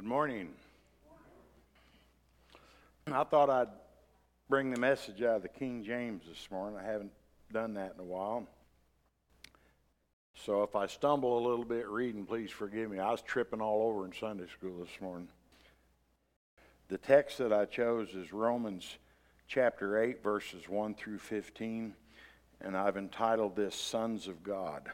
Good morning. I thought I'd bring the message out of the King James this morning. I haven't done that in a while. So if I stumble a little bit reading, please forgive me. I was tripping all over in Sunday school this morning. The text that I chose is Romans chapter 8, verses 1 through 15, and I've entitled this, Sons of God.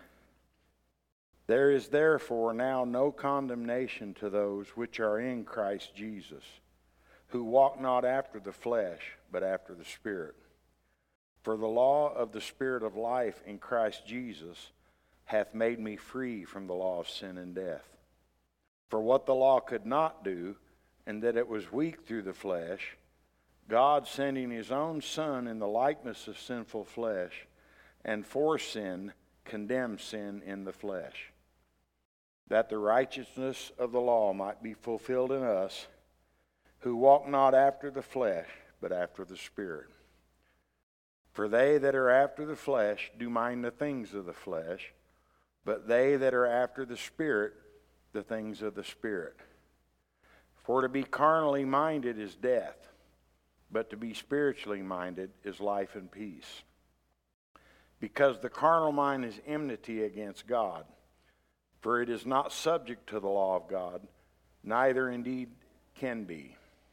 There is therefore now no condemnation to those which are in Christ Jesus, who walk not after the flesh, but after the Spirit. For the law of the Spirit of life in Christ Jesus hath made me free from the law of sin and death. For what the law could not do, and that it was weak through the flesh, God sending his own Son in the likeness of sinful flesh, and for sin condemned sin in the flesh, that the righteousness of the law might be fulfilled in us, who walk not after the flesh, but after the Spirit. For they that are after the flesh do mind the things of the flesh, but they that are after the Spirit, the things of the Spirit. For to be carnally minded is death, but to be spiritually minded is life and peace. Because the carnal mind is enmity against God, for it is not subject to the law of God, neither indeed can be.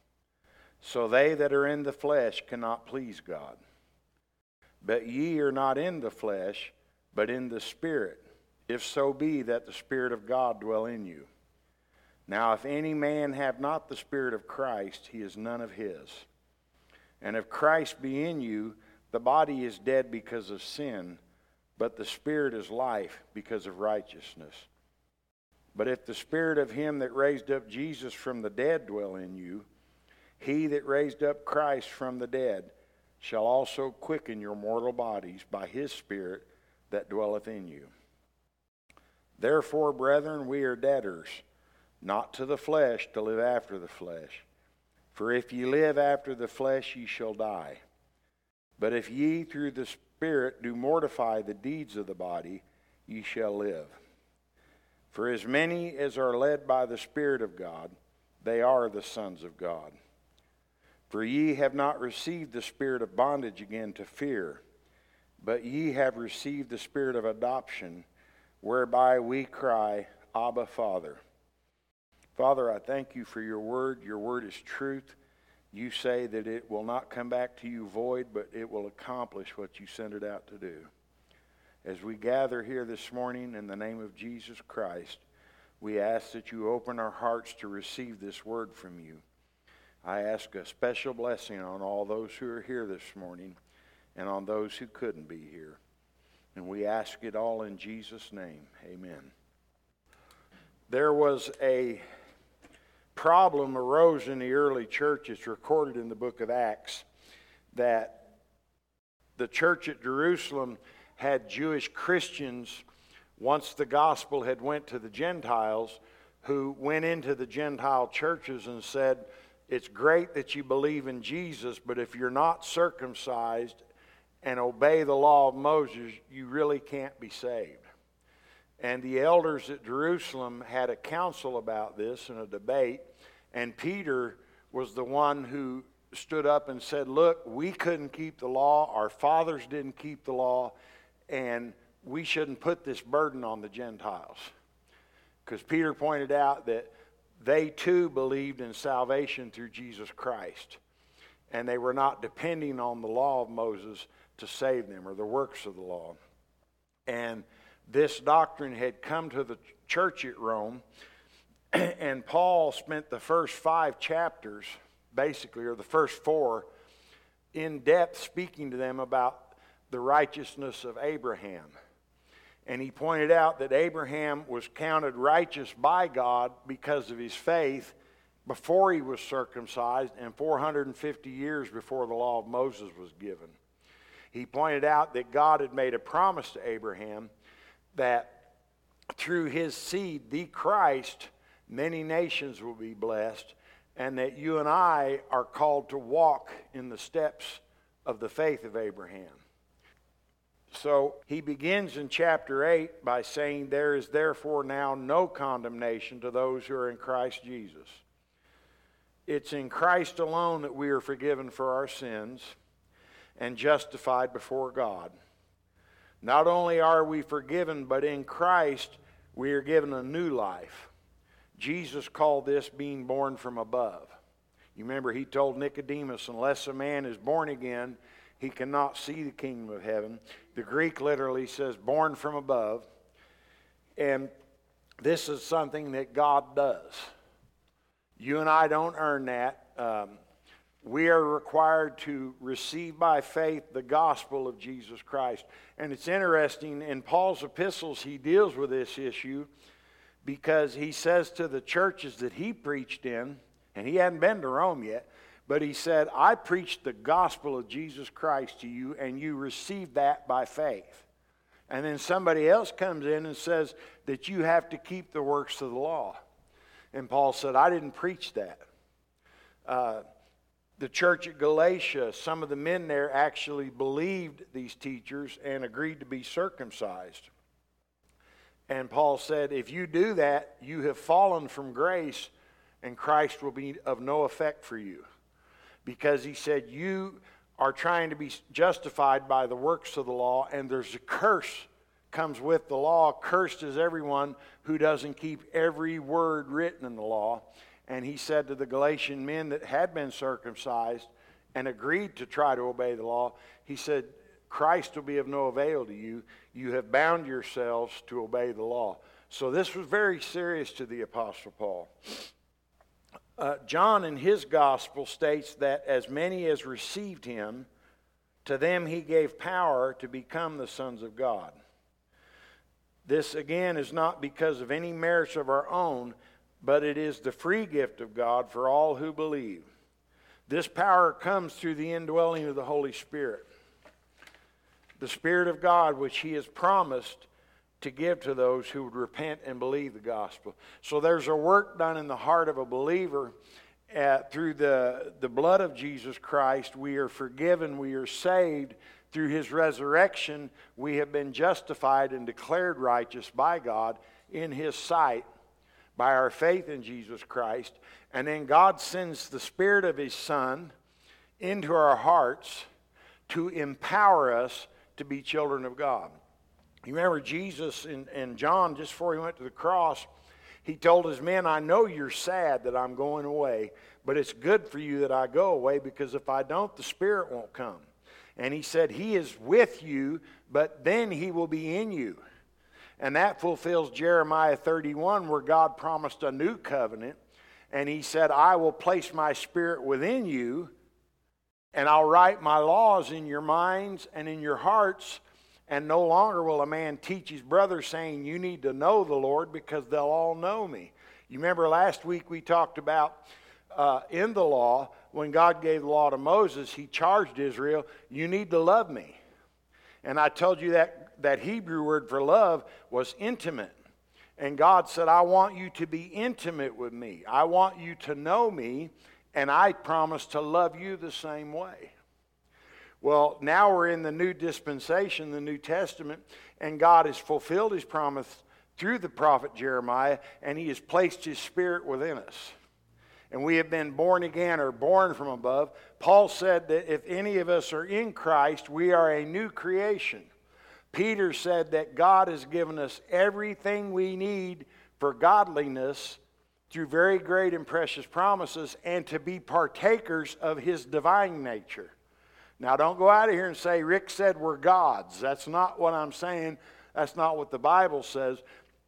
So they that are in the flesh cannot please God. But ye are not in the flesh, but in the Spirit, if so be that the Spirit of God dwell in you. Now if any man have not the Spirit of Christ, he is none of his. And if Christ be in you, the body is dead because of sin, but the Spirit is life because of righteousness. But if the Spirit of him that raised up Jesus from the dead dwell in you, he that raised up Christ from the dead shall also quicken your mortal bodies by his Spirit that dwelleth in you. Therefore, brethren, we are debtors, not to the flesh, to live after the flesh. For if ye live after the flesh, ye shall die. But if ye through the Spirit do mortify the deeds of the body, ye shall live. For as many as are led by the Spirit of God, they are the sons of God. For ye have not received the spirit of bondage again to fear, but ye have received the Spirit of adoption, whereby we cry, Abba, Father. Father, I thank you for your word. Your word is truth. You say that it will not come back to you void, but it will accomplish what you sent it out to do. As we gather here this morning in the name of Jesus Christ, we ask that you open our hearts to receive this word from you. I ask a special blessing on all those who are here this morning and on those who couldn't be here. And we ask it all in Jesus' name. Amen. There was a problem arose in the early church. It's recorded in the book of Acts that the church at Jerusalem had Jewish Christians, once the gospel had went to the Gentiles, who went into the Gentile churches and said, it's great that you believe in Jesus, but if you're not circumcised and obey the law of Moses, you really can't be saved. And the elders at Jerusalem had a council about this and a debate, and Peter was the one who stood up and said, look, we couldn't keep the law, our fathers didn't keep the law, and we shouldn't put this burden on the Gentiles. Because Peter pointed out that they too believed in salvation through Jesus Christ. And they were not depending on the law of Moses to save them or the works of the law. And this doctrine had come to the church at Rome. And Paul spent the first 5 chapters, basically, or the first 4, in depth speaking to them about the righteousness of Abraham. And he pointed out that Abraham was counted righteous by God because of his faith before he was circumcised and 450 years before the law of Moses was given. He pointed out that God had made a promise to Abraham that through his seed, the Christ, many nations will be blessed, and that you and I are called to walk in the steps of the faith of Abraham. So he begins in chapter 8 by saying, there is therefore now no condemnation to those who are in Christ Jesus. it's in Christ alone that we are forgiven for our sins and justified before God. Not only are we forgiven, but in Christ we are given a new life. Jesus called this being born from above. You remember he told Nicodemus, unless a man is born again, he cannot see the kingdom of heaven. The Greek literally says born from above. And this is something that God does. You and I don't earn that. We are required to receive by faith the gospel of Jesus Christ. And it's interesting, in Paul's epistles, he deals with this issue because he says to the churches that he preached in, and he hadn't been to Rome yet, but he said, I preached the gospel of Jesus Christ to you, and you received that by faith. And then somebody else comes in and says that you have to keep the works of the law. And Paul said, I didn't preach that. The church at Galatia, some of the men there actually believed these teachers and agreed to be circumcised. And Paul said, if you do that, you have fallen from grace, and Christ will be of no effect for you. Because he said, you are trying to be justified by the works of the law, and there's a curse comes with the law. Cursed is everyone who doesn't keep every word written in the law. And he said to the Galatian men that had been circumcised and agreed to try to obey the law, he said, Christ will be of no avail to you. You have bound yourselves to obey the law. So this was very serious to the Apostle Paul. John in his gospel states that as many as received him, to them he gave power to become the sons of God. This again is not because of any merits of our own, but it is the free gift of God for all who believe. This power comes through the indwelling of the Holy Spirit. The Spirit of God, which he has promised to give to those who would repent and believe the gospel. So there's a work done in the heart of a believer through the blood of Jesus Christ. We are forgiven, we are saved. Through his resurrection, we have been justified and declared righteous by God in his sight by our faith in Jesus Christ. And then God sends the Spirit of his Son into our hearts to empower us to be children of God. You remember Jesus in John, just before he went to the cross, he told his men, I know you're sad that I'm going away, but it's good for you that I go away, because if I don't, the Spirit won't come. And he said, he is with you, but then he will be in you. And that fulfills Jeremiah 31, where God promised a new covenant. And he said, I will place my Spirit within you, and I'll write my laws in your minds and in your hearts. And no longer will a man teach his brother, saying, you need to know the Lord, because they'll all know me. You remember last week we talked about in the law, when God gave the law to Moses, he charged Israel, you need to love me. And I told you that Hebrew word for love was intimate. And God said, I want you to be intimate with me. I want you to know me, and I promise to love you the same way. Well, now we're in the new dispensation, the New Testament, and God has fulfilled his promise through the prophet Jeremiah, and he has placed his Spirit within us. And we have been born again, or born from above. Paul said that if any of us are in Christ, we are a new creation. Peter said that God has given us everything we need for godliness through very great and precious promises, and to be partakers of his divine nature. Now, don't go out of here and say, Rick said we're gods. That's not what I'm saying. That's not what the Bible says.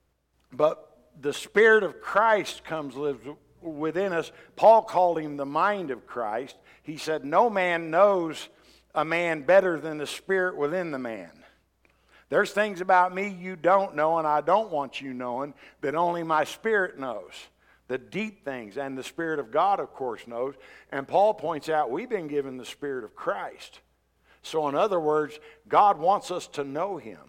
But the Spirit of Christ lives within us. Paul called him the mind of Christ. He said, no man knows a man better than the Spirit within the man. There's things about me you don't know, and I don't want you knowing, that only my Spirit knows. The deep things, and the Spirit of God, of course, knows. And Paul points out we've been given the Spirit of Christ. So in other words, God wants us to know him.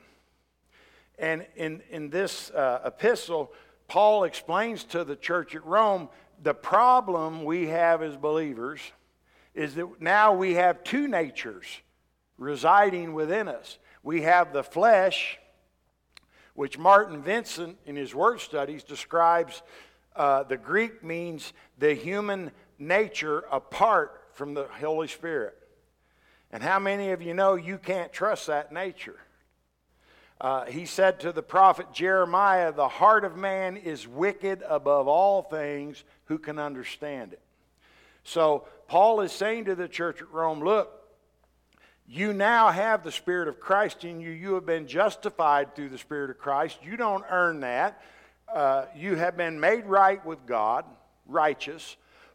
And in this epistle, Paul explains to the church at Rome, the problem we have as believers is that now we have two natures residing within us. We have the flesh, which Martin Vincent in his word studies describes. The Greek means the human nature apart from the Holy Spirit. And how many of you know you can't trust that nature? He said to the prophet Jeremiah, the heart of man is wicked above all things. Who can understand it? So Paul is saying to the church at Rome, look, you now have the Spirit of Christ in you. You have been justified through the Spirit of Christ. You don't earn that. You have been made right with God, righteous.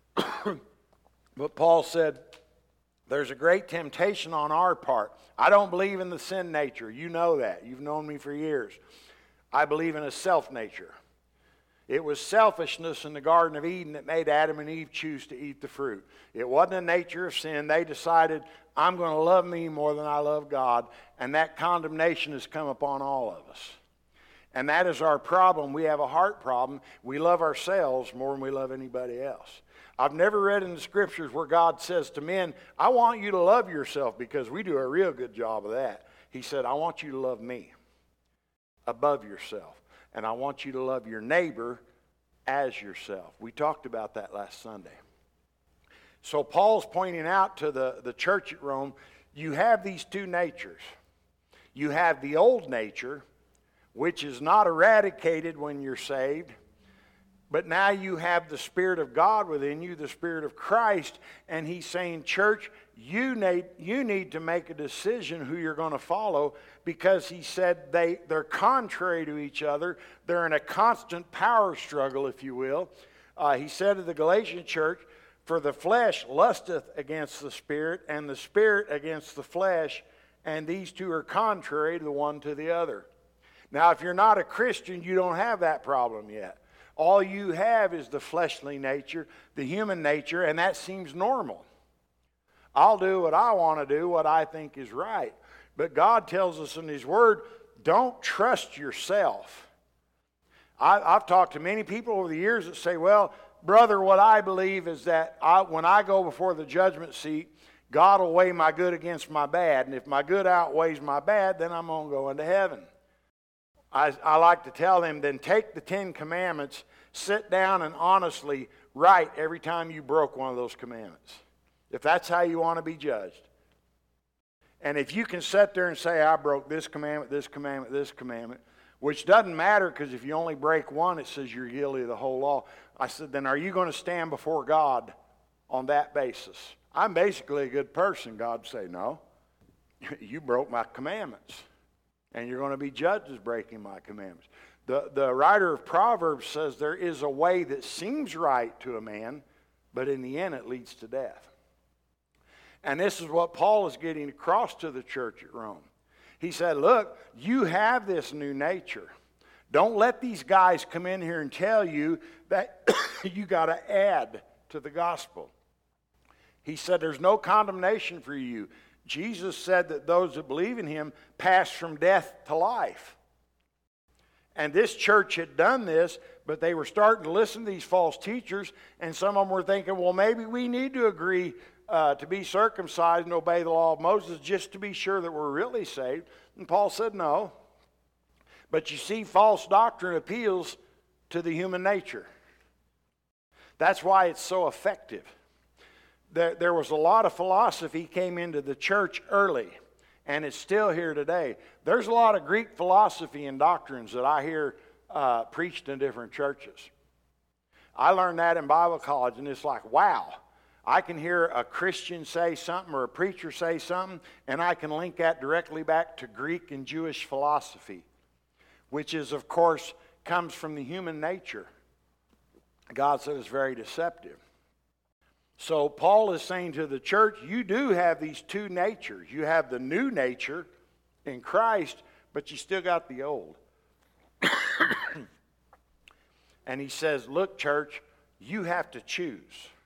But Paul said, there's a great temptation on our part. I don't believe in the sin nature. You know that. You've known me for years. I believe in a self nature. It was selfishness in the Garden of Eden that made Adam and Eve choose to eat the fruit. It wasn't a nature of sin. They decided, I'm going to love me more than I love God. And that condemnation has come upon all of us. And that is our problem. We have a heart problem. We love ourselves more than we love anybody else. I've never read in the scriptures where God says to men, I want you to love yourself, because we do a real good job of that. He said, I want you to love me above yourself. And I want you to love your neighbor as yourself. We talked about that last Sunday. So Paul's pointing out to the church at Rome, you have these two natures. You have the old nature, which is not eradicated when you're saved, but now you have the Spirit of God within you, the Spirit of Christ, and he's saying, church, you need to make a decision who you're going to follow, because he said they're contrary to each other. They're in a constant power struggle, if you will. He said to the Galatian church, for the flesh lusteth against the Spirit, and the Spirit against the flesh, and these two are contrary to the one to the other. Now, if you're not a Christian, you don't have that problem yet. All you have is the fleshly nature, the human nature, and that seems normal. I'll do what I want to do, what I think is right. But God tells us in his word, don't trust yourself. I've talked to many people over the years that say, well, brother, what I believe is that when I go before the judgment seat, God will weigh my good against my bad. And if my good outweighs my bad, then I'm going to go into heaven. I like to tell them, then take the 10 commandments, sit down and honestly write every time you broke one of those commandments, if that's how you want to be judged. And if you can sit there and say, I broke this commandment, this commandment, this commandment, which doesn't matter, because if you only break one, it says you're guilty of the whole law. I said, then are you going to stand before God on that basis? I'm basically a good person. God would say, no, you broke my commandments. And you're going to be judged as breaking my commandments. The writer of Proverbs says there is a way that seems right to a man, but in the end it leads to death. And this is what Paul is getting across to the church at Rome. He said, look, you have this new nature. Don't let these guys come in here and tell you that you got to add to the gospel. He said there's no condemnation for you. Jesus said that those that believe in him pass from death to life. And this church had done this, but they were starting to listen to these false teachers, and some of them were thinking, well, maybe we need to agree to be circumcised and obey the law of Moses just to be sure that we're really saved. And Paul said no. But you see, false doctrine appeals to the human nature. That's why it's so effective. There was a lot of philosophy came into the church early, and it's still here today. There's a lot of Greek philosophy and doctrines that I hear preached in different churches. I learned that in Bible college, and it's like, wow. I can hear a Christian say something or a preacher say something, and I can link that directly back to Greek and Jewish philosophy, which is, of course, comes from the human nature. God said it's very deceptive. So Paul is saying to the church, you do have these two natures. You have the new nature in Christ, but you still got the old. And he says, look, church, you have to choose.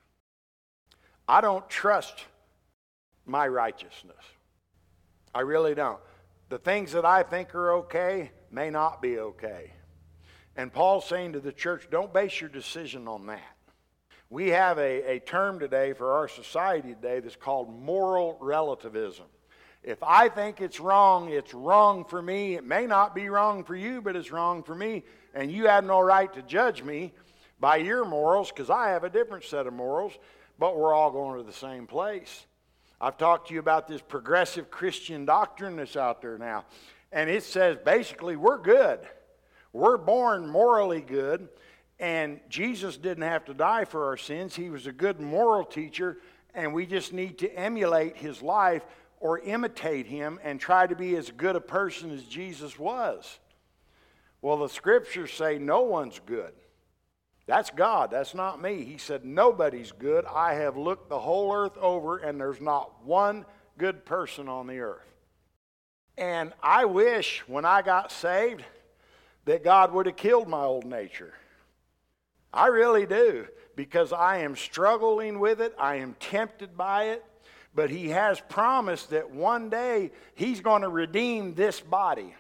I don't trust my righteousness. I really don't. The things that I think are okay may not be okay. And Paul's saying to the church, don't base your decision on that. We have a term today for our society today that's called moral relativism. If I think it's wrong for me. It may not be wrong for you, but it's wrong for me. And you have no right to judge me by your morals, because I have a different set of morals. but we're all going to the same place. I've talked to you about this progressive Christian doctrine that's out there now. And it says basically we're good. We're born morally good. And Jesus didn't have to die for our sins. He was a good moral teacher. And we just need to emulate his life or imitate him and try to be as good a person as Jesus was. Well, the scriptures say no one's good. That's God. That's not me. He said, nobody's good. I have looked the whole earth over, and there's not one good person on the earth. And I wish when I got saved that God would have killed my old nature. I really do, because I am struggling with it. I am tempted by it. But he has promised that one day he's going to redeem this body.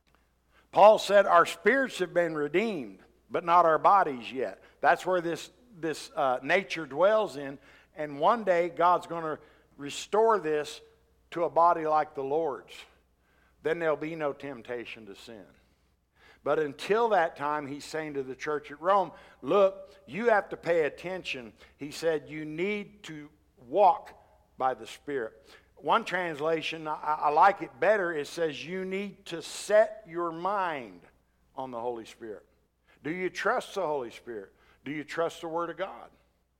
Paul said our spirits have been redeemed, but not our bodies yet. That's where this nature dwells in. And one day God's going to restore this to a body like the Lord's. Then there'll be no temptation to sin. But until that time, he's saying to the church at Rome, look, you have to pay attention. He said you need to walk by the Spirit. One translation, I like it better, it says you need to set your mind on the Holy Spirit. Do you trust the Holy Spirit? Do you trust the Word of God?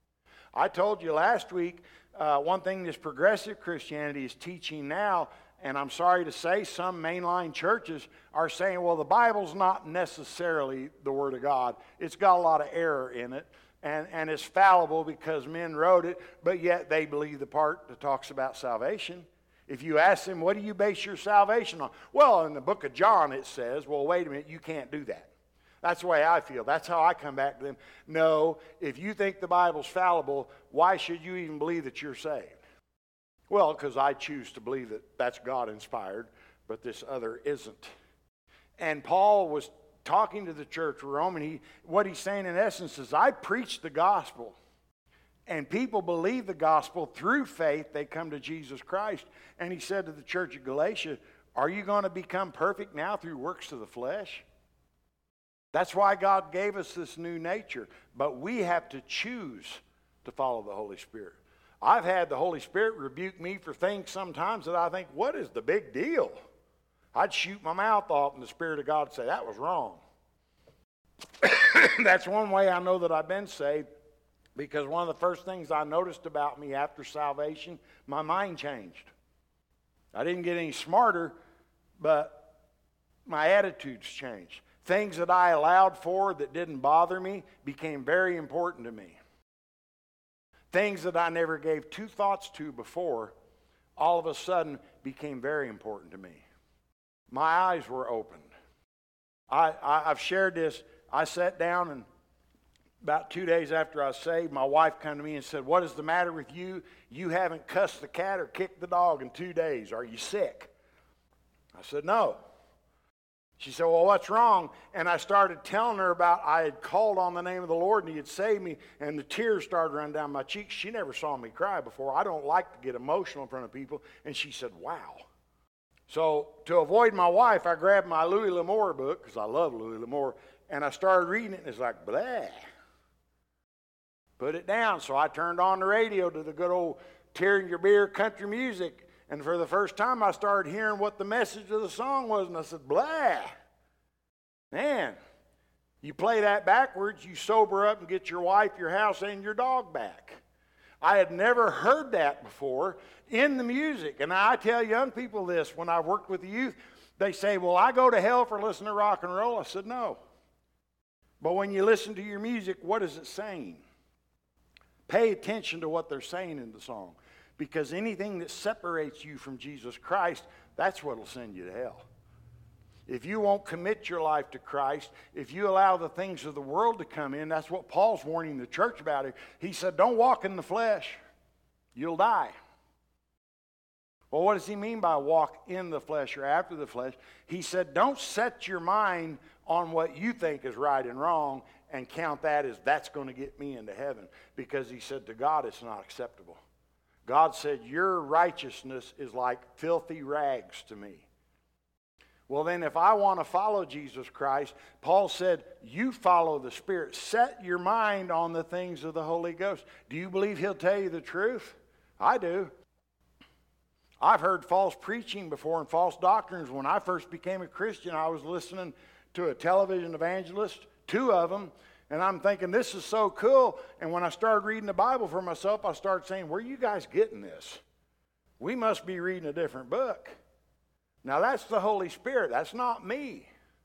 I told you last week, one thing this progressive Christianity is teaching now, and I'm sorry to say some mainline churches are saying, well, the Bible's not necessarily the Word of God. It's got a lot of error in it, and it's fallible because men wrote it, but yet they believe the part that talks about salvation. If you ask them, what do you base your salvation on? Well, in the book of John it says, well, wait a minute, you can't do that. That's the way I feel. That's how I come back to them. No, if you think the Bible's fallible, why should you even believe that you're saved? Well, because I choose to believe that that's God-inspired, but this other isn't. And Paul was talking to the church of Rome, and what he's saying in essence is, I preach the gospel, and people believe the gospel through faith. They come to Jesus Christ. And he said to the church of Galatia, are you going to become perfect now through works of the flesh? That's why God gave us this new nature. But we have to choose to follow the Holy Spirit. I've had the Holy Spirit rebuke me for things sometimes that I think, what is the big deal? I'd shoot my mouth off and the Spirit of God would say, that was wrong. That's one way I know that I've been saved, because one of the first things I noticed about me after salvation, my mind changed. I didn't get any smarter, but my attitudes changed. Things that I allowed for that didn't bother me became very important to me. Things that I never gave two thoughts to before, all of a sudden became very important to me. My eyes were opened. I've shared this. I sat down, and about 2 days after I was saved, my wife came to me and said, what is the matter with you? You haven't cussed the cat or kicked the dog in 2 days. Are you sick? I said, no. She said, well, what's wrong? And I started telling her about I had called on the name of the Lord and he had saved me, and the tears started running down my cheeks. She never saw me cry before. I don't like to get emotional in front of people. And she said, wow. So to avoid my wife, I grabbed my Louis L'Amour book, because I love Louis L'Amour, and I started reading it, and it's like, blah. Put it down. So I turned on the radio to the good old tearing your beer country music, and for the first time I started hearing what the message of the song was, and I said, blah. Man, you play that backwards, you sober up and get your wife, your house, and your dog back. I had never heard that before in the music. And I tell young people this, when I worked with the youth, they say, well, I go to hell for listening to rock and roll. I said, no. But when you listen to your music, what is it saying? Pay attention to what they're saying in the song. Because anything that separates you from Jesus Christ, that's what will send you to hell. If you won't commit your life to Christ, if you allow the things of the world to come in, that's what Paul's warning the church about here. He said, don't walk in the flesh. You'll die. Well, what does he mean by walk in the flesh or after the flesh? He said, don't set your mind on what you think is right and wrong and count that as that's going to get me into heaven. Because he said, to God it's not acceptable. God said, your righteousness is like filthy rags to me. Well, then if I want to follow Jesus Christ, Paul said, you follow the Spirit. Set your mind on the things of the Holy Ghost. Do you believe He'll tell you the truth? I do. I've heard false preaching before and false doctrines. When I first became a Christian, I was listening to a television evangelist, 2 of them, and I'm thinking, this is so cool. And when I started reading the Bible for myself, I started saying, where are you guys getting this? We must be reading a different book. Now that's the Holy Spirit. That's not me.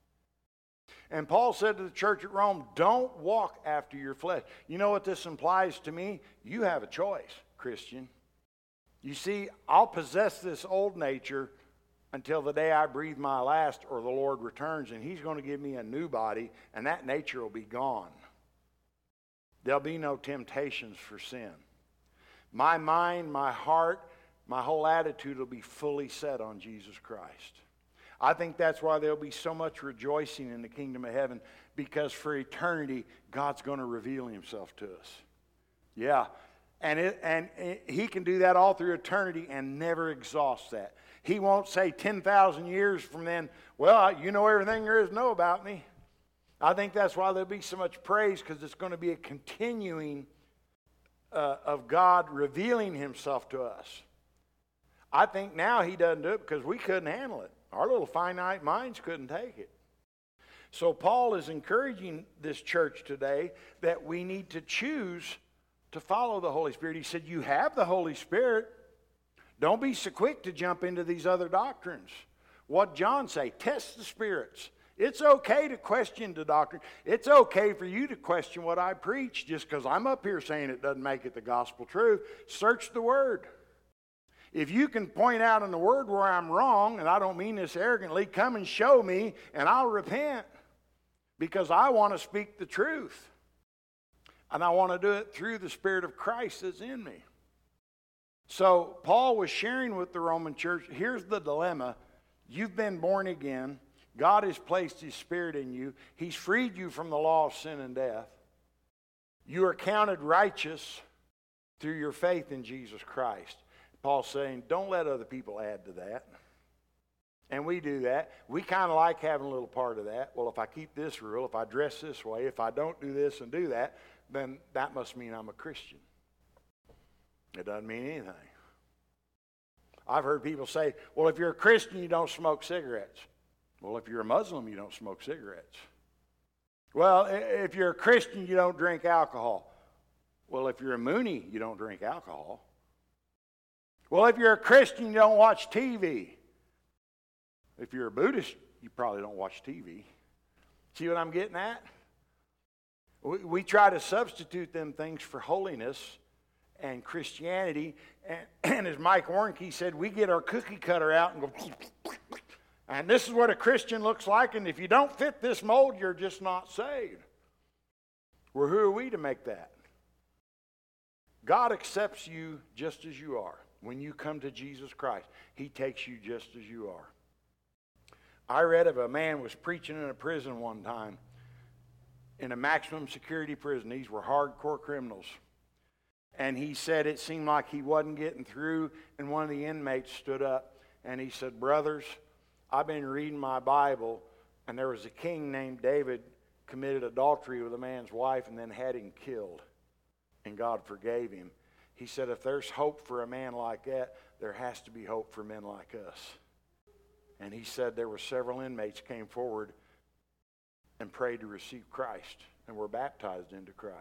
And Paul said to the church at Rome, don't walk after your flesh. You know what this implies to me? You have a choice, Christian. You see, I'll possess this old nature until the day I breathe my last or the Lord returns, and He's going to give me a new body, and that nature will be gone. There'll be no temptations for sin. My mind, my heart, my whole attitude will be fully set on Jesus Christ. I think that's why there'll be so much rejoicing in the kingdom of heaven, because for eternity, God's going to reveal Himself to us. Yeah, and He can do that all through eternity and never exhaust that. He won't say 10,000 years from then, well, you know everything there is to know about me. I think that's why there'll be so much praise, because it's going to be a continuing of God revealing Himself to us. I think now He doesn't do it because we couldn't handle it. Our little finite minds couldn't take it. So Paul is encouraging this church today that we need to choose to follow the Holy Spirit. He said, you have the Holy Spirit. Don't be so quick to jump into these other doctrines. What John say? Test the spirits. It's okay to question the doctrine. It's okay for you to question what I preach just because I'm up here saying it doesn't make it the gospel truth. Search the Word. If you can point out in the Word where I'm wrong, and I don't mean this arrogantly, come and show me and I'll repent, because I want to speak the truth. And I want to do it through the Spirit of Christ that's in me. So Paul was sharing with the Roman church, here's the dilemma. You've been born again. God has placed His Spirit in you. He's freed you from the law of sin and death. You are counted righteous through your faith in Jesus Christ. Paul's saying, don't let other people add to that. And we do that. We kind of like having a little part of that. Well, if I keep this rule, if I dress this way, if I don't do this and do that, then that must mean I'm a Christian. It doesn't mean anything. I've heard people say, well, if you're a Christian, you don't smoke cigarettes. Well, if you're a Muslim, you don't smoke cigarettes. Well, if you're a Christian, you don't drink alcohol. Well, if you're a Mooney, you don't drink alcohol. Well, if you're a Christian, you don't watch TV. If you're a Buddhist, you probably don't watch TV. See what I'm getting at? We try to substitute them things for holiness and Christianity. And as Mike Warnke said, we get our cookie cutter out and go, and this is what a Christian looks like, and if you don't fit this mold, you're just not saved. Well, who are we to make that? God accepts you just as you are. When you come to Jesus Christ, He takes you just as you are. I read of a man was preaching in a prison one time, in a maximum security prison. These were hardcore criminals. And he said it seemed like he wasn't getting through, and one of the inmates stood up and he said, brothers, I've been reading my Bible, and there was a king named David committed adultery with a man's wife and then had him killed, and God forgave him. He said, if there's hope for a man like that, there has to be hope for men like us. And he said there were several inmates came forward and prayed to receive Christ and were baptized into Christ.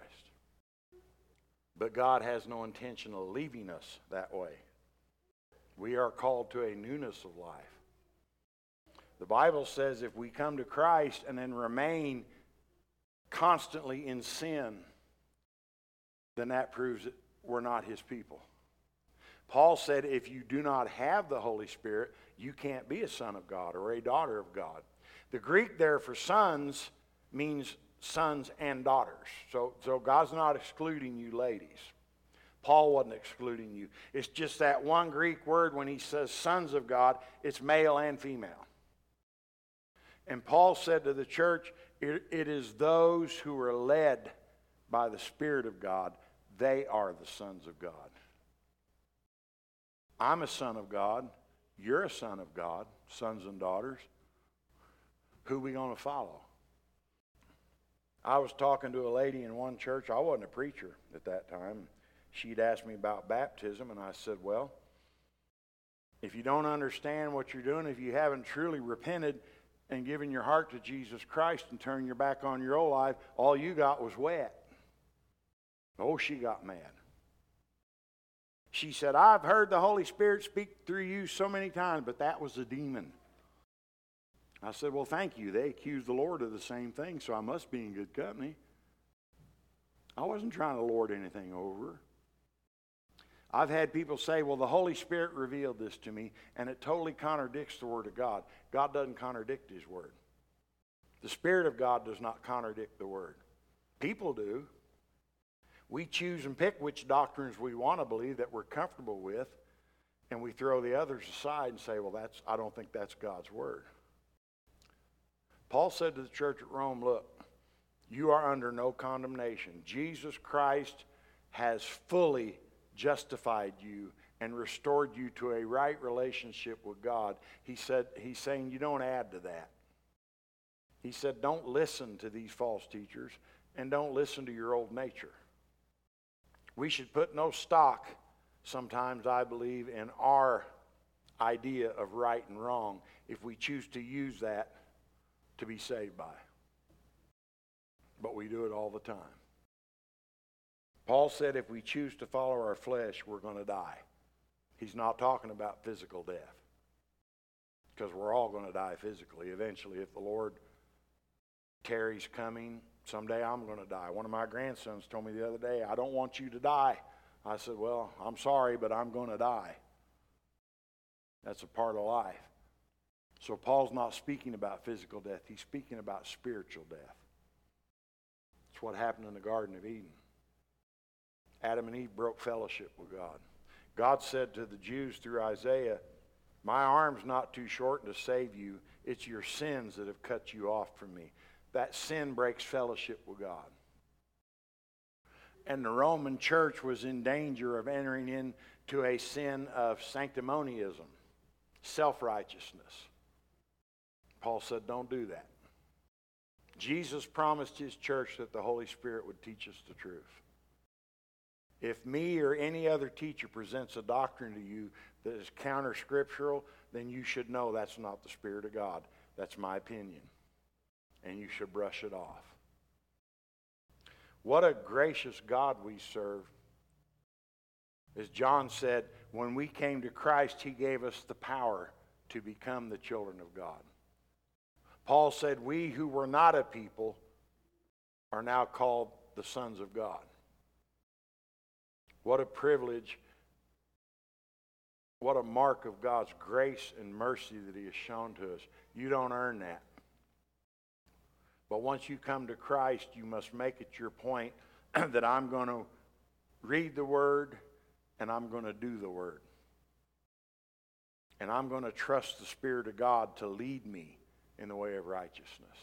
But God has no intention of leaving us that way. We are called to a newness of life. The Bible says if we come to Christ and then remain constantly in sin, then that proves that we're not His people. Paul said if you do not have the Holy Spirit, you can't be a son of God or a daughter of God. The Greek there for sons means sons and daughters. So God's not excluding you ladies. Paul wasn't excluding you. It's just that one Greek word when he says sons of God, it's male and female. And Paul said to the church, it is those who are led by the Spirit of God. They are the sons of God. I'm a son of God. You're a son of God, sons and daughters. Who are we going to follow? I was talking to a lady in one church. I wasn't a preacher at that time. She'd asked me about baptism, and I said, well, if you don't understand what you're doing, if you haven't truly repented and given your heart to Jesus Christ and turned your back on your old life, all you got was wet. Oh, she got mad. She said, I've heard the Holy Spirit speak through you so many times, but that was a demon. I said, well, thank you. They accused the Lord of the same thing, so I must be in good company. I wasn't trying to lord anything over her. I've had people say, well, the Holy Spirit revealed this to me, and it totally contradicts the Word of God. God doesn't contradict His Word. The Spirit of God does not contradict the Word. People do. We choose and pick which doctrines we want to believe that we're comfortable with, and we throw the others aside and say, well, I don't think that's God's Word. Paul said to the church at Rome, look, you are under no condemnation. Jesus Christ has fully justified you and restored you to a right relationship with God. He's saying you don't add to that. He said don't listen to these false teachers and don't listen to your old nature. We should put no stock, sometimes I believe, in our idea of right and wrong if we choose to use that to be saved by. But we do it all the time. Paul said if we choose to follow our flesh, we're going to die. He's not talking about physical death, because we're all going to die physically eventually. If the Lord tarries coming, someday I'm going to die. One of my grandsons told me the other day, I don't want you to die. I said, well, I'm sorry, but I'm going to die. That's a part of life. So Paul's not speaking about physical death. He's speaking about spiritual death. It's what happened in the Garden of Eden. Adam and Eve broke fellowship with God. God said to the Jews through Isaiah, my arm's not too short to save you. It's your sins that have cut you off from me. That sin breaks fellowship with God. And the Roman church was in danger of entering into a sin of sanctimonianism, self-righteousness. Paul said, don't do that. Jesus promised his church that the Holy Spirit would teach us the truth. If me or any other teacher presents a doctrine to you that is counter-scriptural, then you should know that's not the Spirit of God. That's my opinion. And you should brush it off. What a gracious God we serve. As John said, when we came to Christ, he gave us the power to become the children of God. Paul said, we who were not a people are now called the sons of God. What a privilege, what a mark of God's grace and mercy that he has shown to us. You don't earn that. But once you come to Christ, you must make it your point that I'm going to read the Word and I'm going to do the Word. And I'm going to trust the Spirit of God to lead me in the way of righteousness.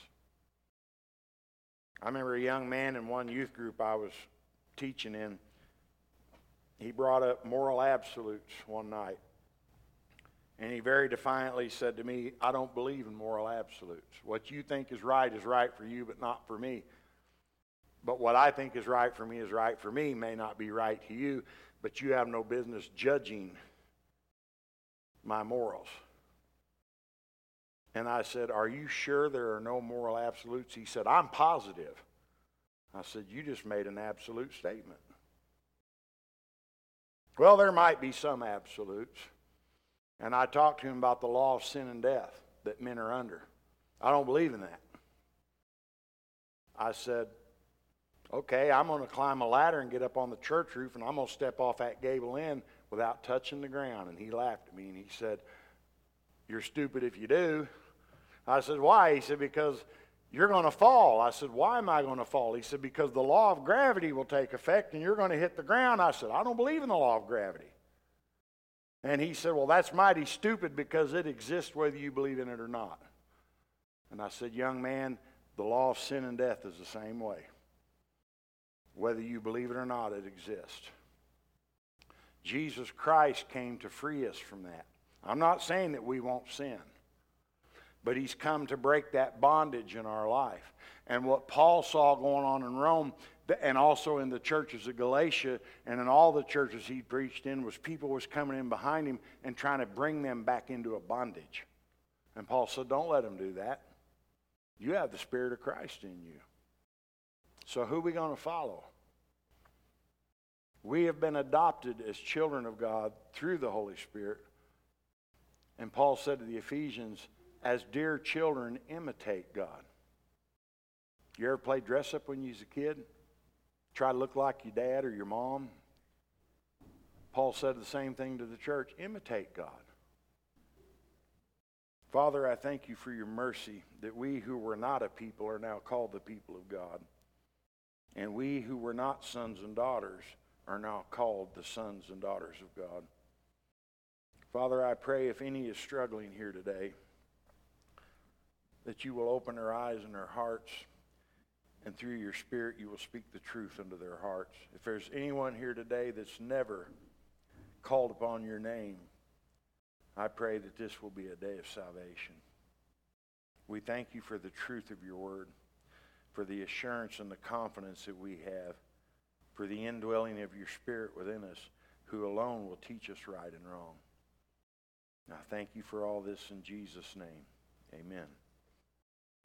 I remember a young man in one youth group I was teaching in. He brought up moral absolutes one night. And he very defiantly said to me, I don't believe in moral absolutes. What you think is right for you, but not for me. But what I think is right for me may not be right to you, but you have no business judging my morals. And I said, are you sure there are no moral absolutes? He said, I'm positive. I said, you just made an absolute statement. Well, there might be some absolutes. And I talked to him about the law of sin and death that men are under. I don't believe in that. I said, okay, I'm going to climb a ladder and get up on the church roof, and I'm going to step off that gable end without touching the ground. And he laughed at me, and he said, you're stupid if you do. I said, why? He said, because you're going to fall. I said, why am I going to fall? He said, because the law of gravity will take effect and you're going to hit the ground. I said, I don't believe in the law of gravity. And he said, well, that's mighty stupid because it exists whether you believe in it or not. And I said, young man, the law of sin and death is the same way. Whether you believe it or not, it exists. Jesus Christ came to free us from that. I'm not saying that we won't sin. But he's come to break that bondage in our life. And what Paul saw going on in Rome, and also in the churches of Galatia, and in all the churches he preached in, was people was coming in behind him and trying to bring them back into a bondage. And Paul said, don't let them do that. You have the Spirit of Christ in you. So who are we going to follow? We have been adopted as children of God through the Holy Spirit. And Paul said to the Ephesians, as dear children, imitate God. You ever play dress up when you was a kid? Try to look like your dad or your mom? Paul said the same thing to the church. Imitate God. Father, I thank you for your mercy that we who were not a people are now called the people of God. And we who were not sons and daughters are now called the sons and daughters of God. Father, I pray if any is struggling here today, that you will open their eyes and their hearts, and through your Spirit you will speak the truth into their hearts. If there's anyone here today that's never called upon your name, I pray that this will be a day of salvation. We thank you for the truth of your word, for the assurance and the confidence that we have, for the indwelling of your Spirit within us, who alone will teach us right and wrong. I thank you for all this in Jesus' name. Amen.